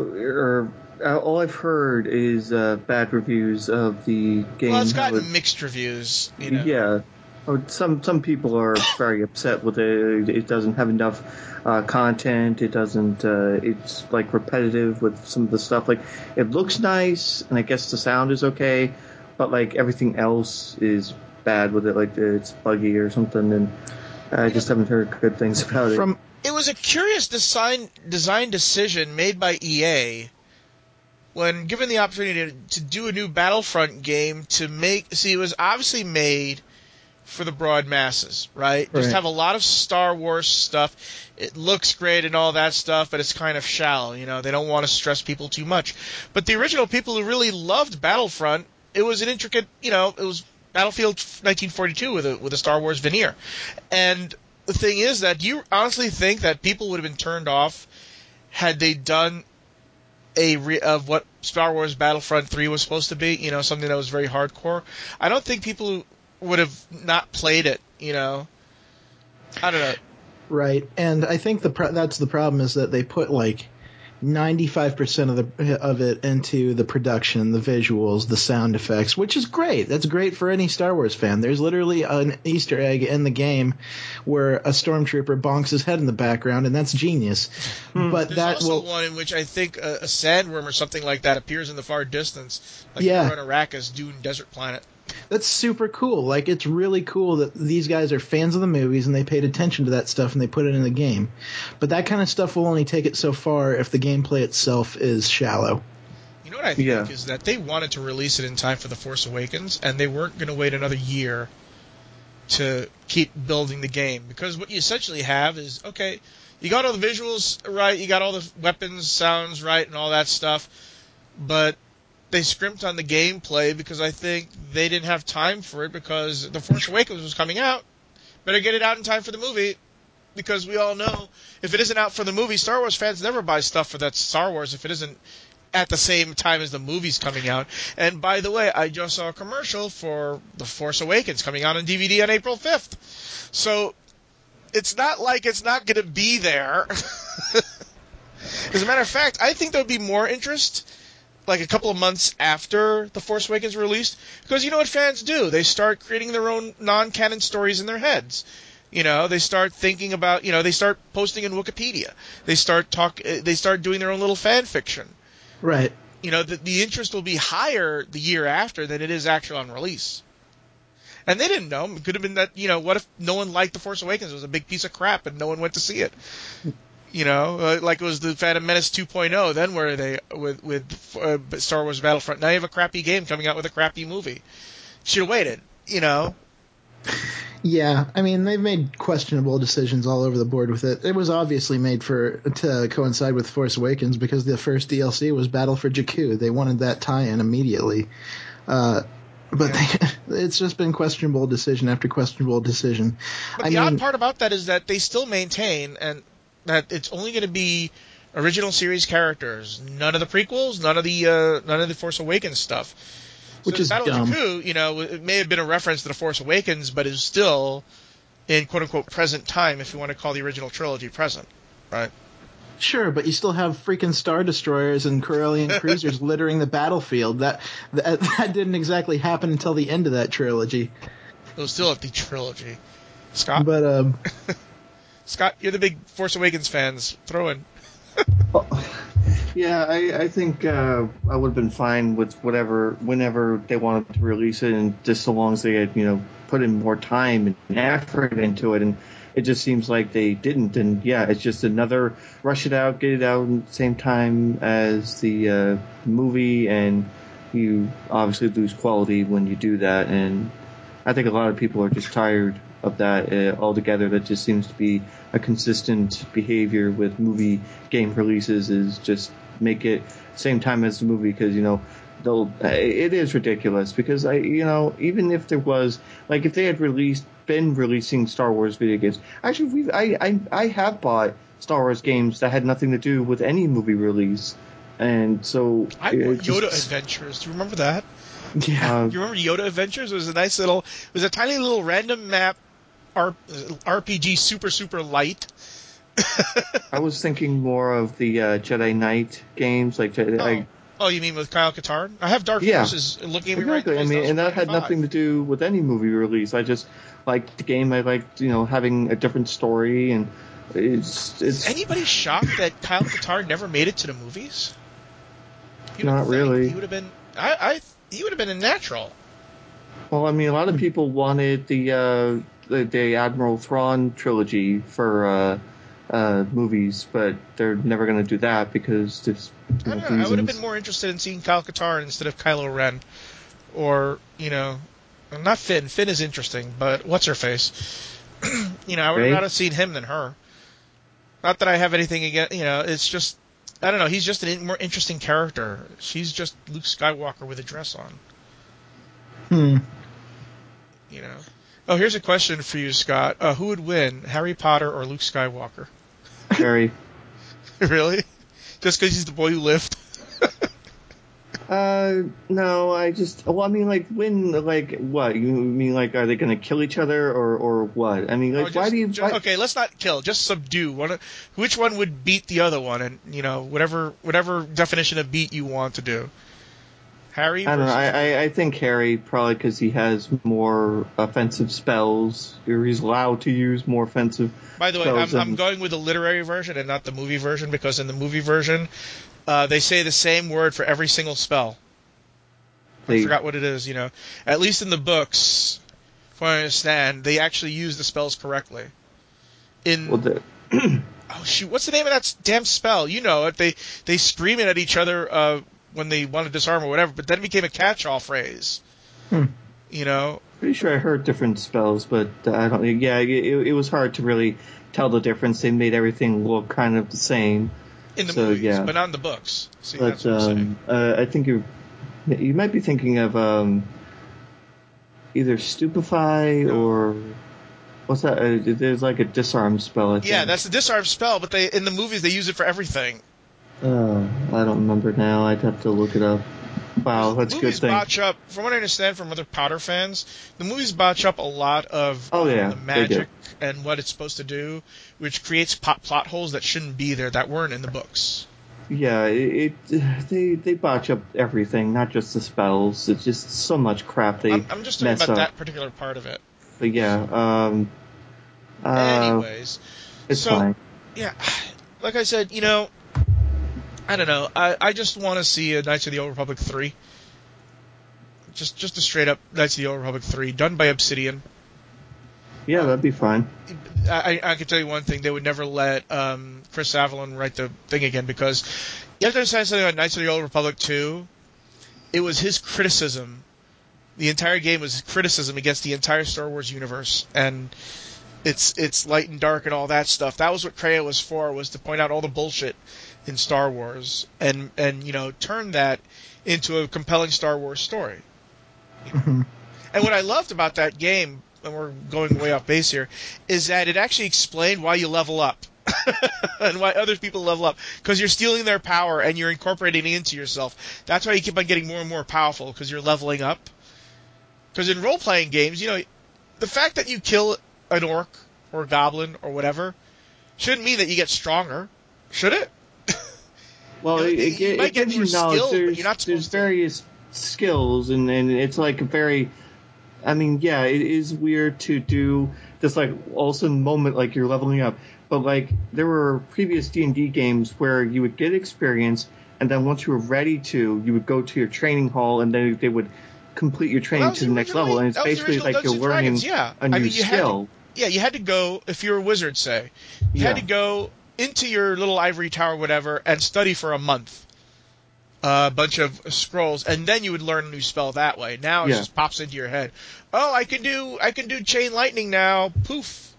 is bad reviews of the game. Well, it's gotten mixed reviews, you know. Yeah. Some people are very upset with it. It doesn't have enough content. It doesn't. It's like repetitive with some of the stuff. Like, it looks nice, and I guess the sound is okay, but like everything else is bad with it. Like, it's buggy or something, and I just haven't heard good things about it. It was a curious design decision made by EA when given the opportunity to do a new Battlefront game it was obviously made for the broad masses, right? Just have a lot of Star Wars stuff. It looks great and all that stuff, but it's kind of shallow, you know. They don't want to stress people too much. But the original people who really loved Battlefront, it was an intricate, you know, it was Battlefield 1942 with a Star Wars veneer. And the thing is that, do you honestly think that people would have been turned off had they done of what Star Wars Battlefront 3 was supposed to be, you know, something that was very hardcore? I don't think people would have not played it, you know. I don't know. Right, and I think that's the problem, is that they put like 95% of it into the production, the visuals, the sound effects, which is great. That's great for any Star Wars fan. There's literally an Easter egg in the game where a stormtrooper bonks his head in the background, and that's genius. But there's also one in which I think a sandworm or something like that appears in the far distance, like you're on Arrakis, Dune Desert Planet. That's super cool. Like, it's really cool that these guys are fans of the movies and they paid attention to that stuff and they put it in the game. But that kind of stuff will only take it so far if the gameplay itself is shallow. You know what I think is that they wanted to release it in time for The Force Awakens, and they weren't going to wait another year to keep building the game. Because what you essentially have is, okay, you got all the visuals right, you got all the weapons, sounds right, and all that stuff, but they scrimped on the gameplay because I think they didn't have time for it because The Force Awakens was coming out. Better get it out in time for the movie, because we all know if it isn't out for the movie, Star Wars fans never buy stuff for that Star Wars if it isn't at the same time as the movie's coming out. And by the way, I just saw a commercial for The Force Awakens coming out on DVD on April 5th. So it's not like it's not going to be there. As a matter of fact, I think there would be more interest like a couple of months after The Force Awakens released, because you know what fans do? They start creating their own non-canon stories in their heads. You know, they start thinking about, you know, they start posting in Wikipedia. They start doing their own little fan fiction. Right. You know, the interest will be higher the year after than it is actually on release. And they didn't know. It could have been that, you know, what if no one liked The Force Awakens? It was a big piece of crap and no one went to see it. Like it was the Phantom Menace 2.0. Then where are they with Star Wars Battlefront? Now you have a crappy game coming out with a crappy movie. Should have waited. Yeah, I mean, they've made questionable decisions all over the board with it. It was obviously made to coincide with Force Awakens because the first DLC was Battle for Jakku. They wanted that tie-in immediately. It's just been questionable decision after questionable decision. But the odd part about that is that they still maintain and that it's only going to be original series characters. None of the prequels, none of the Force Awakens stuff. Which so is Battle dumb. of Jakku, it may have been a reference to the Force Awakens, but is still in quote unquote present time, if you want to call the original trilogy present, right? Sure, but you still have freaking Star Destroyers and Corellian cruisers littering the battlefield. That didn't exactly happen until the end of that trilogy. It was still at the trilogy. Scott? But, Scott, you're the big Force Awakens fans. Throw in. Yeah, I think I would have been fine with whenever they wanted to release it, and just so long as they had, put in more time and effort into it, and it just seems like they didn't. And yeah, it's just another rush it out, get it out at the same time as the movie, and you obviously lose quality when you do that. And I think a lot of people are just tired of that altogether. That just seems to be a consistent behavior with movie game releases, is just make it same time as the movie, because it is ridiculous. Because even if there was, like, if they had been releasing Star Wars video games, actually I have bought Star Wars games that had nothing to do with any movie release, and so I bought Yoda Adventures. Do you remember that? yeah. You remember Yoda Adventures? It was a tiny little random map RPG, super light. I was thinking more of the Jedi Knight games, like Oh, you mean with Kyle Katarn? I have Dark Forces looking at me right exactly. in the face. And that had nothing to do with any movie release. I just liked the game. I liked, having a different story, and it's. Is anybody shocked that Kyle Katarn never made it to the movies? Not really. He would have been. He would have been a natural. Well, I mean, a lot of people wanted the Admiral Thrawn trilogy for movies, but they're never going to do that because there's reasons. I would have been more interested in seeing Kyle Katarn instead of Kylo Ren, or not Finn. Finn is interesting, but what's her face? I would have rather seen him than her. Not that I have anything against. It's just I don't know. He's just a more interesting character. She's just Luke Skywalker with a dress on. Oh, here's a question for you, Scott. Who would win, Harry Potter or Luke Skywalker? Harry. Really? Just because he's the boy who lived? No, I mean, like, when, like, what? You mean, like, are they going to kill each other, or what? I mean, like, why do you... Okay, let's not kill, just subdue. Which one would beat the other one, and, whatever definition of beat you want to do. Harry versus... I don't know, I think Harry, probably because he has more offensive spells, or he's allowed to use more offensive spells. By the way, I'm going with the literary version and not the movie version, because in the movie version... they say the same word for every single spell. I forgot what it is, At least in the books, if I understand, they actually use the spells correctly. Oh, shoot, what's the name of that damn spell? You know it. They scream it at each other when they want to disarm or whatever, but then it became a catch-all phrase. Pretty sure I heard different spells, but I don't... Yeah, it was hard to really tell the difference. They made everything look kind of the same. In the movies, but not in the books. See, but that's what I'm saying. I think you might be thinking of either Stupefy or what's that? There's like a disarm spell. I think. Yeah, that's the disarm spell, but in the movies they use it for everything. Oh, I don't remember now. I'd have to look it up. Wow, that's a good thing. Botch up, from what I understand from other Potter fans, the movies botch up a lot of the magic and what it's supposed to do, which creates plot holes that shouldn't be there, that weren't in the books. Yeah, they botch up everything, not just the spells. It's just so much crap they I'm just talking about that particular part of it. But yeah, anyways. It's fine. Yeah, like I said, I don't know. I just want to see a Knights of the Old Republic 3. Just a straight up Knights of the Old Republic 3, done by Obsidian. Yeah, that'd be fine. I can tell you one thing: they would never let Chris Avellone write the thing again, because you have to understand something about Knights of the Old Republic 2. It was his criticism. The entire game was criticism against the entire Star Wars universe, and it's light and dark and all that stuff. That was what Kreia was for, was to point out all the bullshit in Star Wars and turn that into a compelling Star Wars story. Mhm. And what I loved about that game, and we're going way off base here, is that it actually explained why you level up. And why other people level up. Because you're stealing their power and you're incorporating it into yourself. That's why you keep on getting more and more powerful, because you're leveling up. Because in role-playing games, the fact that you kill an orc or a goblin or whatever shouldn't mean that you get stronger, should it? Well, You might it get gives more you knowledge. skill, but you're not There's supposed to. various skills, and it's like a very. I mean, yeah, it is weird to do this like all of a sudden moment like you're leveling up, but like there were previous D&D games where you would get experience, and then once you were ready to, you would go to your training hall, and then they would complete your training to the next level, and it's basically like you're learning a new skill. You had to go, if you're a wizard, say, you had to go into your little ivory tower, whatever, and study for a month. A bunch of scrolls, and then you would learn a new spell that way. Now it just pops into your head. Oh, I can do chain lightning now. Poof.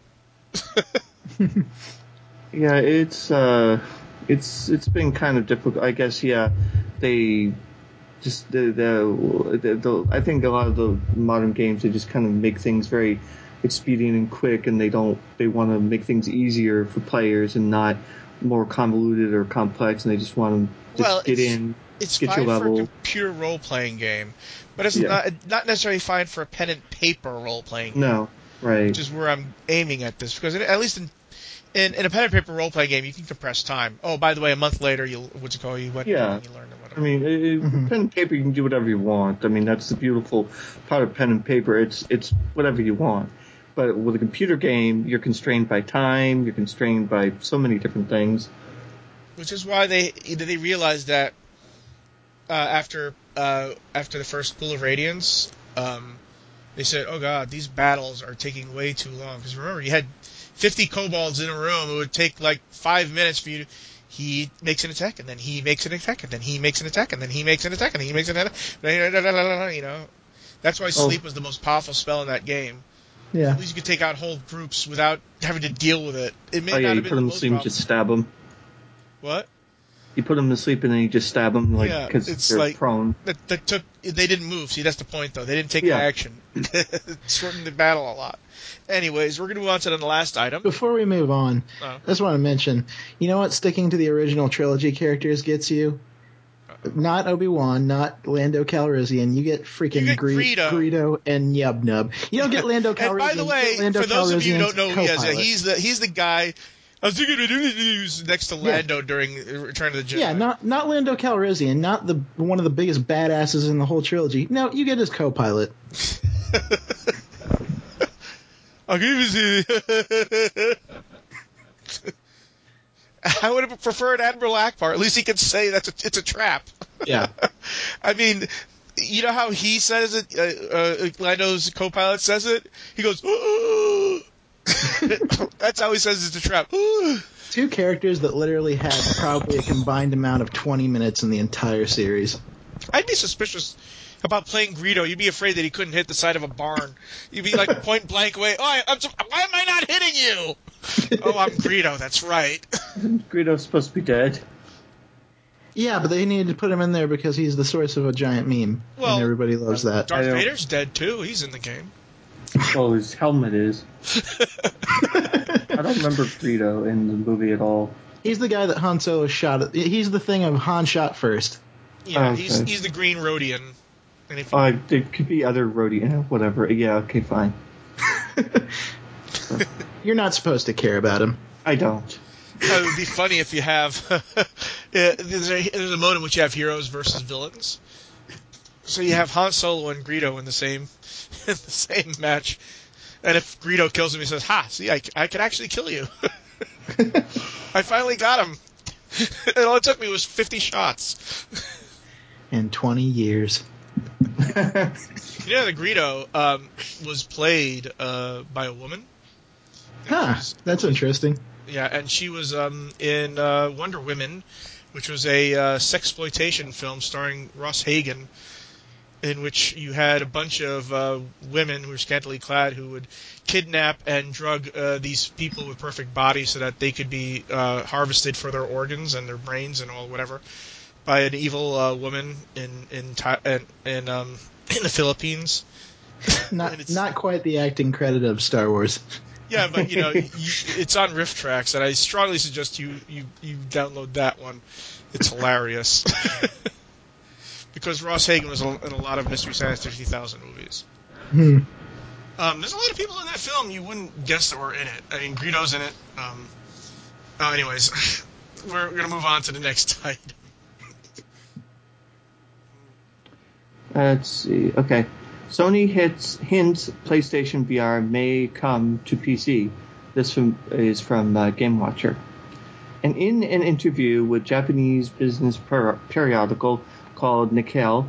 Yeah, it's been kind of difficult. I guess they just the I think a lot of the modern games, they just kind of make things very expedient and quick, and they want to make things easier for players and not more convoluted or complex, and they just want to just get in. It's get fine your level. for a computer role-playing game, but it's not necessarily fine for a pen and paper role-playing game. No, right. Which is where I'm aiming at this, because at least in a pen and paper role-playing game, you can compress time. Oh, by the way, a month later, you went and you learned or whatever. I mean, pen and paper, you can do whatever you want. I mean, that's the beautiful part of pen and paper. It's whatever you want. But with a computer game, you're constrained by time. You're constrained by so many different things. Which is why they realized that after the first Pool of Radiance, they said, "Oh God, these battles are taking way too long." Because remember, you had 50 kobolds in a room. It would take like 5 minutes for you to. He makes an attack, and then he makes an attack, and then he makes an attack, and then he makes an attack, and then he makes an attack. That's why sleep was the most powerful spell in that game. Yeah. At least you could take out whole groups without having to deal with it. It may not you have been put the them most to sleep and powerful. just stab them. What? You put them to sleep and then you just stab them, because they're prone. They didn't move. See, that's the point, though. They didn't take an action. It shortened the battle a lot. Anyways, we're going to move on to the last item. Before we move on, I just want to mention, you know what sticking to the original trilogy characters gets you? Not Obi-Wan, not Lando Calrissian. You get freaking Greedo and Yub Nub. You don't get Lando Calrissian. And by the way, for those of you who don't know who he is, he's the guy. I was thinking of news next to Lando during Return of the Jedi. Yeah, not Lando Calrissian, not one of the biggest badasses in the whole trilogy. No, you get his co-pilot. I'll give you. I would have preferred Admiral Akbar. At least he could say it's a trap. Yeah. I mean, you know how he says it? Lando's co-pilot says it? He goes, that's how he says it's a trap. Two characters that literally had probably a combined amount of 20 minutes in the entire series. I'd be suspicious about playing Greedo. You'd be afraid that he couldn't hit the side of a barn. You'd be like point blank away. Why am I not hitting you? Oh, I'm Greedo. That's right. Greedo's supposed to be dead. Yeah, but they needed to put him in there because he's the source of a giant meme, and everybody loves that. Darth Vader's dead too. He's in the game. Well, his helmet is. I don't remember Greedo in the movie at all. He's the guy that Han Solo shot at. He's the thing of Han shot first. Yeah, he's the Green Rhodian. And if there could be other Rhodian, whatever. Yeah, okay, fine. You're not supposed to care about him. I don't. It would be funny if you have there's a mode in which you have heroes versus villains. So you have Han Solo and Greedo in the same match, and if Greedo kills him, he says, "Ha! See, I can actually kill you. I finally got him. And all it took me was 50 shots." In 20 years. The Greedo was played by a woman. That's interesting. Yeah, and she was in Wonder Women, which was a sexploitation film starring Ross Hagen, in which you had a bunch of women who were scantily clad who would kidnap and drug these people with perfect bodies so that they could be harvested for their organs and their brains and all whatever by an evil woman in the Philippines. Not quite the acting credit of Star Wars. Yeah, but it's on Riff Tracks, and I strongly suggest you download that one. It's hilarious. Because Ross Hagen was in a lot of Mystery Science 30,000 movies. Hmm. There's a lot of people in that film you wouldn't guess that were in it. I mean, Greedo's in it. Anyways, we're going to move on to the next item. Let's see. Okay. Sony hints PlayStation VR may come to PC. This is from Game Watcher. And in an interview with Japanese business periodical called Nikkei,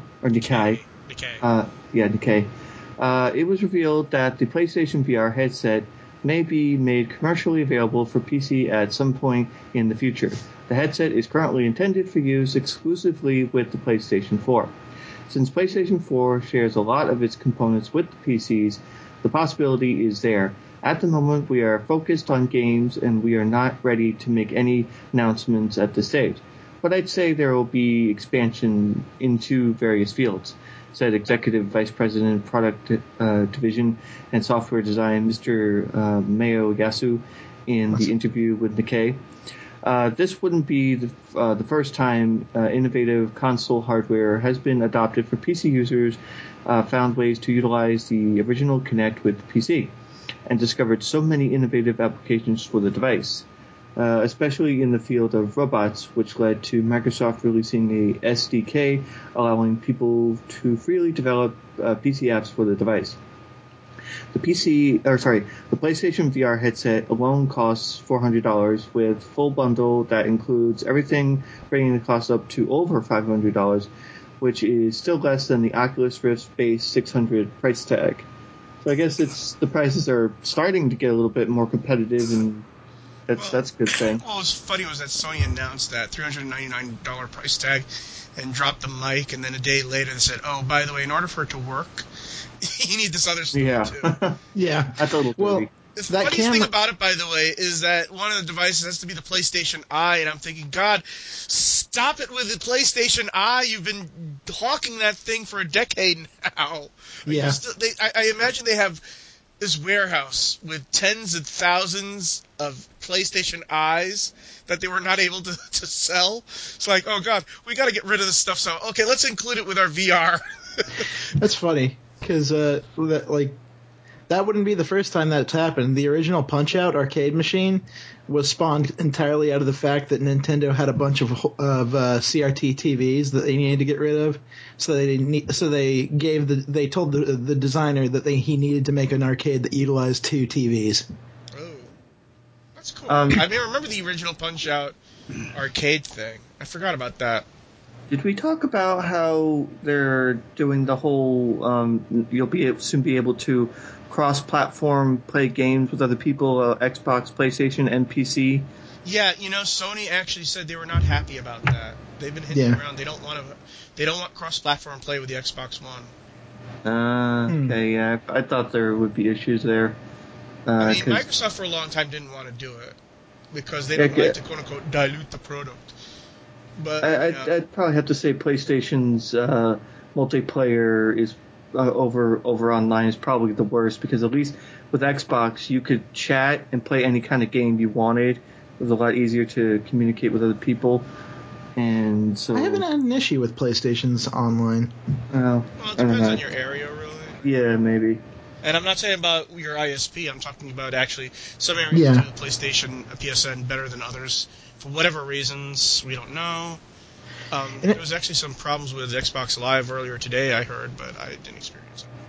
it was revealed that the PlayStation VR headset may be made commercially available for PC at some point in the future. The headset is currently intended for use exclusively with the PlayStation 4. Since PlayStation 4 shares a lot of its components with the PCs, the possibility is there. At the moment, we are focused on games, and we are not ready to make any announcements at this stage. But I'd say there will be expansion into various fields, said Executive Vice President, Product Division and Software Design, Mr. Mayo Yasu, in the interview with Nikkei. This wouldn't be the first time innovative console hardware has been adopted for PC users, found ways to utilize the original Kinect with the PC, and discovered so many innovative applications for the device, especially in the field of robots, which led to Microsoft releasing a SDK allowing people to freely develop PC apps for the device. The PlayStation VR headset alone costs $400 with full bundle that includes everything, bringing the cost up to over $500, which is still less than the Oculus Rift base $600 price tag. So I guess the prices are starting to get a little bit more competitive, and that's a good thing. Well, what's funny was that Sony announced that $399 price tag and dropped the mic, and then a day later they said, "Oh, by the way, in order for it to work, you need this other stuff too." Yeah, that's a little dirty. The funniest thing about it, by the way, is that one of the devices has to be the PlayStation Eye, and I'm thinking, God, stop it with the PlayStation Eye. You've been hawking that thing for a decade now. Yeah. I imagine they have this warehouse with tens of thousands of PlayStation Eyes that they were not able to sell. It's like, oh, God, we got to get rid of this stuff. So, okay, let's include it with our VR. That's funny, because that wouldn't be the first time that's happened. The original Punch-Out arcade machine was spawned entirely out of the fact that Nintendo had a bunch of CRT TVs that they needed to get rid of. So they told the designer that he needed to make an arcade that utilized two TVs. Oh, that's cool. I remember the original Punch-Out arcade thing. I forgot about that. Did we talk about how they're doing the whole you'll soon be able to cross-platform play games with other people, Xbox, PlayStation, and PC? Yeah, Sony actually said they were not happy about that. They've been hitting around. They don't want cross-platform play with the Xbox One. Okay, yeah, I thought there would be issues there. I mean, Microsoft for a long time didn't want to do it because they don't like to quote-unquote dilute the product. But I'd probably have to say PlayStation's multiplayer is over online is probably the worst, because at least with Xbox you could chat and play any kind of game you wanted. It was a lot easier to communicate with other people, and so I haven't had an issue with PlayStation's online. Well, it depends on your area, really. Yeah, maybe. And I'm not saying about your ISP. I'm talking about actually some areas do PlayStation PSN better than others for whatever reasons we don't know. There was actually some problems with Xbox Live earlier today, I heard, but I didn't experience it.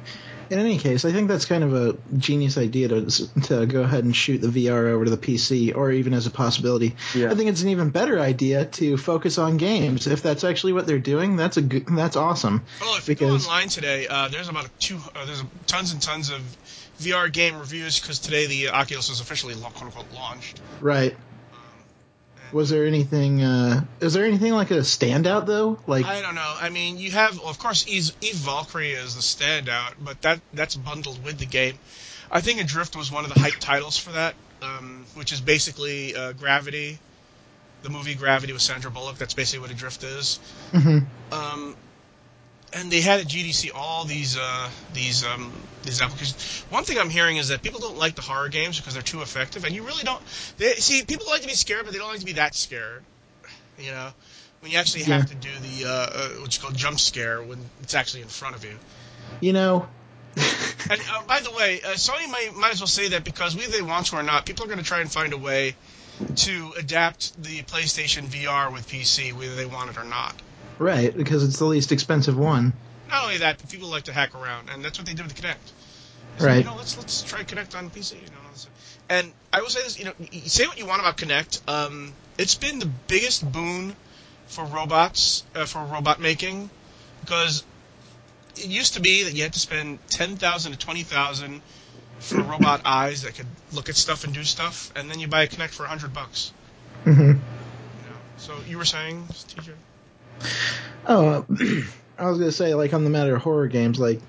In any case, I think that's kind of a genius idea to go ahead and shoot the VR over to the PC, or even as a possibility. Yeah. I think it's an even better idea to focus on games. If that's actually what they're doing, that's awesome. Well, if you go online today, there's tons and tons of VR game reviews because today the Oculus was officially quote unquote launched. Right. Was there anything? Is there anything like a standout though? Like, I don't know. I mean, you have, well, of course, Eve Valkyrie is the standout, but that's bundled with the game. I think Adrift was one of the hype titles for that, which is basically Gravity, the movie Gravity with Sandra Bullock. That's basically what Adrift is. mm-hmm. And they had at GDC all these applications. One thing I'm hearing is that people don't like the horror games because they're too effective, and you really don't. People like to be scared, but they don't like to be that scared. You know, when you actually have to do the what you call jump scare when it's actually in front of you. You know. And by the way, Sony might as well say that because whether they want to or not, people are going to try and find a way to adapt the PlayStation VR with PC, whether they want it or not. Right, because it's the least expensive one. Not only that, but people like to hack around, and that's what they did with the Kinect. Right. Let's try Kinect on PC. And I will say this, say what you want about Kinect. It's been the biggest boon for robots, for robot making, because it used to be that you had to spend $10,000 to $20,000 for robot eyes that could look at stuff and do stuff, and then you buy a Kinect for $100. Mm-hmm. So you were saying, TJ? Oh, I was gonna say, like, on the matter of horror games, like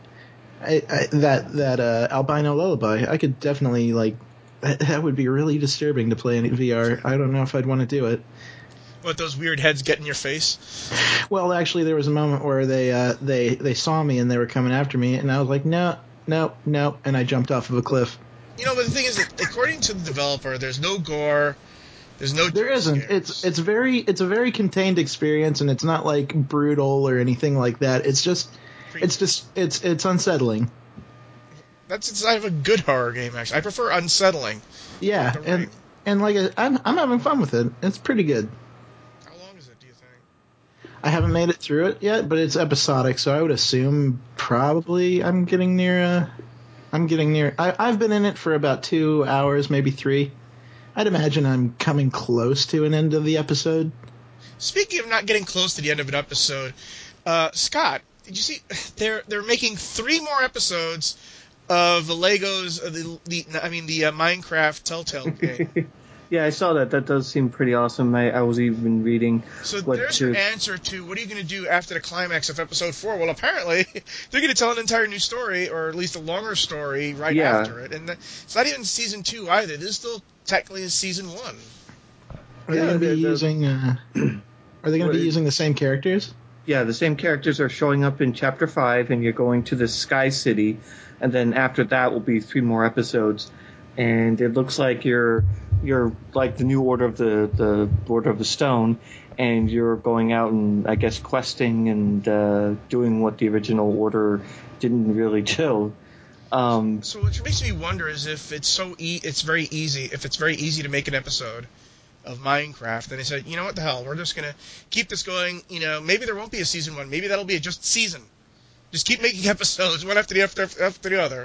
that Albino Lullaby, I could definitely, like, that would be really disturbing to play in VR. I don't know if I'd want to do it. What, those weird heads get in your face? Well, actually, there was a moment where they saw me and they were coming after me, and I was like, no, and I jumped off of a cliff. But the thing is that according to the developer, there's no gore. There isn't. Scares. It's a very contained experience, and it's not like brutal or anything like that. It's unsettling. That's a sign of a good horror game, actually. I prefer unsettling. Yeah, and like I'm having fun with it. It's pretty good. How long is it, do you think? I haven't made it through it yet, but it's episodic, so I would assume probably I'm getting near. I've been in it for about 2 hours, maybe 3. I'd imagine I'm coming close to an end of the episode. Speaking of not getting close to the end of an episode, Scott, did you see they're making 3 more episodes of the Legos the Minecraft Telltale game? Yeah, I saw that. That does seem pretty awesome. I was even reading. So there's your answer to what are you going to do after the climax of episode 4? Well, apparently they're going to tell an entire new story, or at least a longer story after it. And it's not even season 2 either. This is still technically season 1. Are they going to be using? Are they going to be using the same characters? Yeah, the same characters are showing up in chapter 5, and you're going to the Sky City, and then after that will be 3 more episodes, and it looks like you're like the new Order of the Order of the Stone, and you're going out and I guess questing and doing what the original Order didn't really do. So what makes me wonder is if it's it's very easy. If it's very easy to make an episode of Minecraft, and they said, you know what the hell, we're just gonna keep this going. Maybe there won't be a season 1. Maybe that'll be just season. Just keep making episodes one after the other.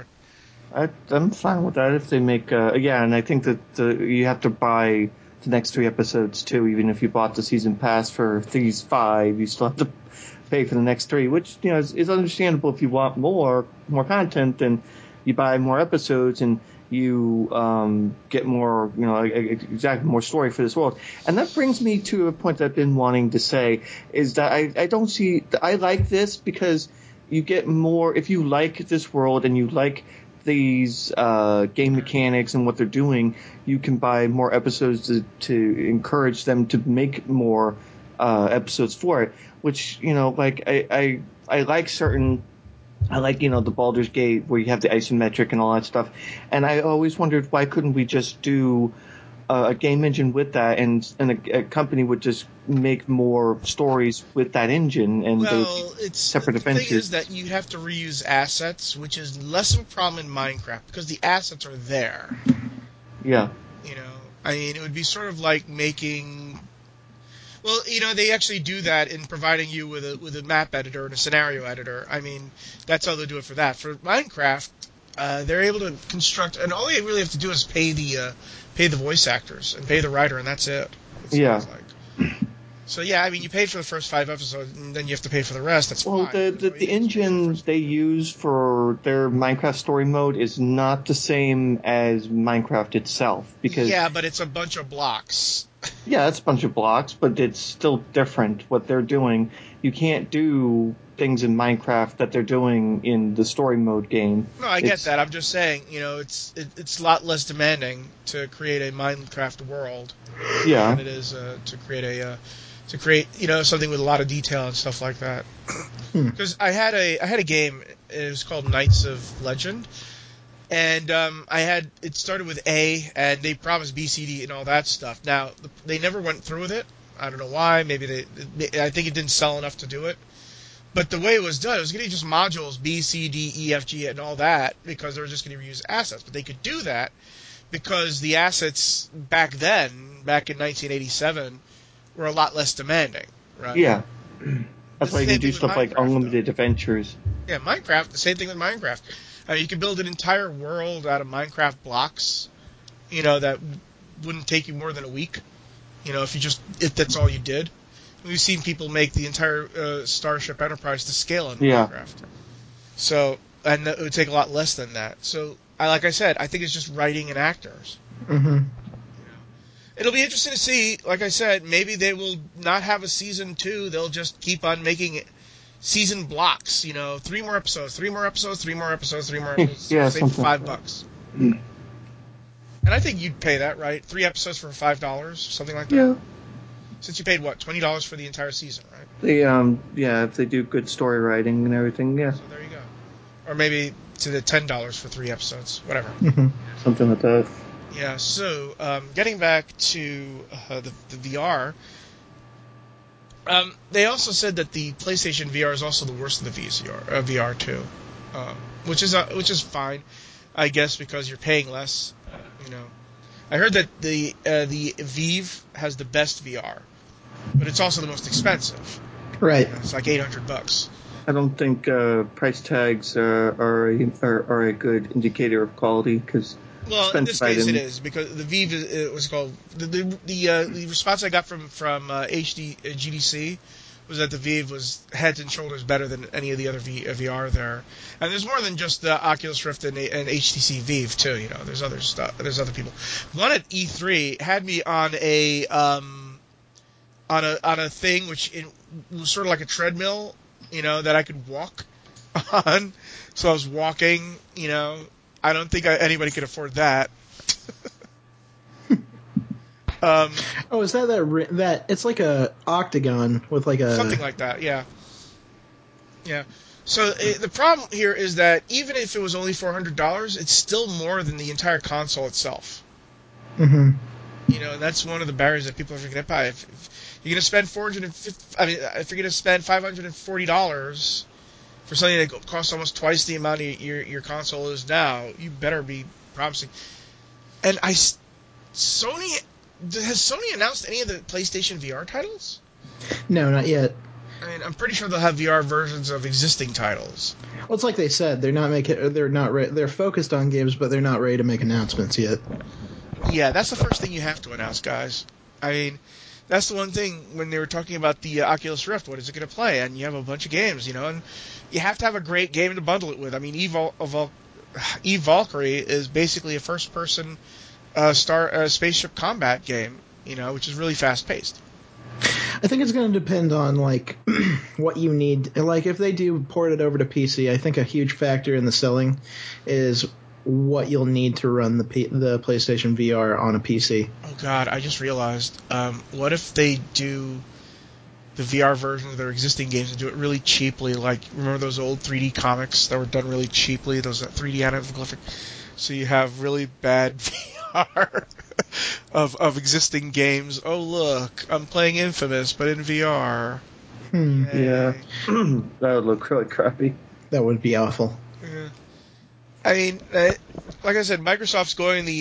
I'm fine with that if they make and I think that you have to buy the next 3 episodes too. Even if you bought the season pass for these 5, you still have to pay for the next 3, which is understandable. If you want more content, then you buy more episodes and you get more exactly more story for this world. And that brings me to a point that I've been wanting to say is that I like this because you get more if you like this world and you like these game mechanics and what they're doing. You can buy more episodes to encourage them to make more episodes for it. Which I like certain. I like the Baldur's Gate where you have the isometric and all that stuff. And I always wondered why couldn't we just do a game engine with that, and a company would just make more stories with that engine, and it's separate adventures. The thing is that you have to reuse assets, which is less of a problem in Minecraft because the assets are there. Yeah. It would be sort of like making. Well, they actually do that in providing you with a map editor and a scenario editor. I mean, that's how they do it for that. For Minecraft, they're able to construct, and all they really have to do is pay the voice actors and pay the writer, and that's it. Yeah. Like. So yeah, I mean, you paid for the first 5 episodes, and then you have to pay for the rest. That's Well, fine. the engine they use for their Minecraft story mode is not the same as Minecraft itself. Because yeah, but it's a bunch of blocks. yeah, it's a bunch of blocks, but it's still different what they're doing. You can't do things in Minecraft that they're doing in the story mode game. No, I get that. I'm just saying, it's a lot less demanding to create a Minecraft world than it is to create something with a lot of detail and stuff like that. Because I had a game. It was called Knights of Legend, and it started with A, and they promised B, C, D, and all that stuff. Now they never went through with it. I don't know why. Maybe I think it didn't sell enough to do it. But the way it was done, it was going to just modules B, C, D, E, F, G, and all that because they were just going to reuse assets. But they could do that because the assets back in 1987, were a lot less demanding, right? Yeah. That's why you can do stuff like unlimited adventures. Yeah, Minecraft, the same thing with Minecraft. You can build an entire world out of Minecraft blocks, that wouldn't take you more than a week, if that's all you did. We've seen people make the entire Starship Enterprise to scale in Minecraft. So, and it would take a lot less than that. So, like I said, I think it's just writing and actors. Mm-hmm. It'll be interesting to see. Like I said, maybe they will not have a season 2. They'll just keep on making season blocks. 3 more episodes, 3 more episodes, 3 more episodes, 3 more episodes. Yeah, say $5. And I think you'd pay that, right? 3 episodes for $5, something like that. Yeah. Since you paid what, $20 for the entire season, right? They if they do good story writing and everything, yeah. So there you go. Or maybe to the $10 for 3 episodes, whatever. Mm-hmm. Something like that. Yeah. So getting back to the VR. They also said that the PlayStation VR is also the worst of the VR too, which is fine, I guess, because you're paying less. I heard that the Vive has the best VR, but it's also the most expensive. Right. It's like $800. I don't think price tags are a good indicator of quality because. Well, in this case, it is because the Vive it was called the response I got from GDC was that the Vive was heads and shoulders better than any of the other VR there, and there's more than just the Oculus Rift and HTC Vive too. There's other stuff. There's other people. One at E3 had me on a thing which was sort of like a treadmill, that I could walk on. So I was walking, I don't think anybody could afford that. Is that it's like a octagon with like a something like that? Yeah. So the problem here is that even if it was only $400, it's still more than the entire console itself. Mm-hmm. That's one of the barriers that people are going to buy. If you're going to spend if you're going to spend $540 for something that costs almost twice the amount your console is now, you better be promising. And has Sony announced any of the PlayStation VR titles? No, not yet. I mean, I'm pretty sure they'll have VR versions of existing titles. Well, it's like they said, they're focused on games, but they're not ready to make announcements yet. Yeah, that's the first thing you have to announce, guys. I mean, that's the one thing when they were talking about the Oculus Rift. What is it going to play? And you have a bunch of games, and you have to have a great game to bundle it with. I mean, Eve Valkyrie is basically a first-person spaceship combat game, which is really fast-paced. I think it's going to depend on like what you need. Like if they do port it over to PC, I think a huge factor in the selling is what you'll need to run the PlayStation VR on a PC. Oh God, I just realized. What if they do the VR version of their existing games and do it really cheaply? Like, remember those old 3D comics that were done really cheaply? Those 3D anaglyphic. So you have really bad VR of existing games. Oh look, I'm playing Infamous, but in VR. Yeah, that would look really crappy. That would be awful. Yeah. I mean, like I said, Microsoft's going the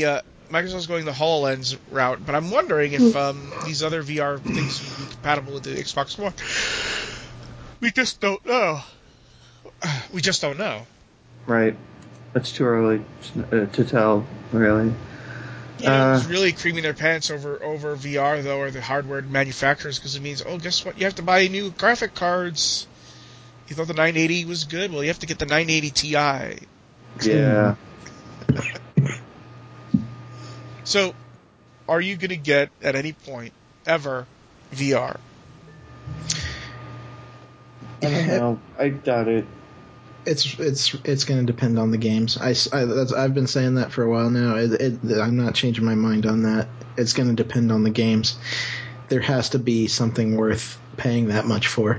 Microsoft's going the HoloLens route, but I'm wondering if these other VR things will be compatible with the Xbox One. We just don't know. We just don't know. Right. It's too early to tell, really. You know, who's really creaming their pants over VR, though, are the hardware manufacturers, because it means, oh, guess what? You have to buy new graphic cards. You thought the 980 was good? Well, you have to get the 980 Ti. Yeah. So, are you going to get, at any point, ever, VR? I don't know. I doubt it. It's going to depend on the games. I've been saying that for a while now. I'm not changing my mind on that. It's going to depend on the games. There has to be something worth paying that much for.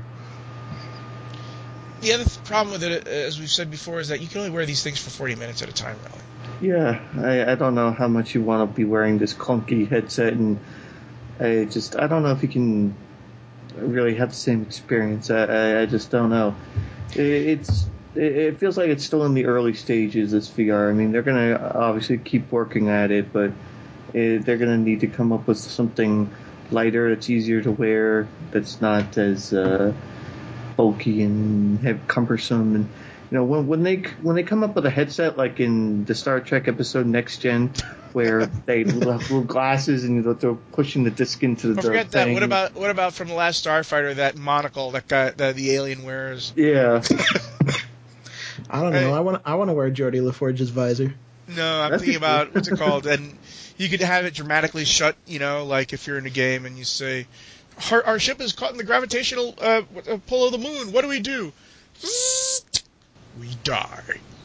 The other problem with it, as we've said before, is that you can only wear these things for 40 minutes at a time, really. Yeah, I don't know how much you want to be wearing this clunky headset, and I don't know if you can really have the same experience. I just don't know. It feels like it's still in the early stages, this VR. I mean, they're going to obviously keep working at it, but they're going to need to come up with something lighter, that's easier to wear, that's not as bulky and cumbersome. And you know, when they come up with a headset like in the Star Trek episode Next Gen, where they have little glasses and they're pushing the disc into the Forget thing. that. What about from the last Starfighter, that monocle that the alien wears? Yeah. I don't know. I want to wear Geordie LaForge's visor. No, I'm thinking about, what's it called? And you could have it dramatically shut, you know, like if you're in a game and you say, our ship is caught in the gravitational pull of the moon. What do? We die.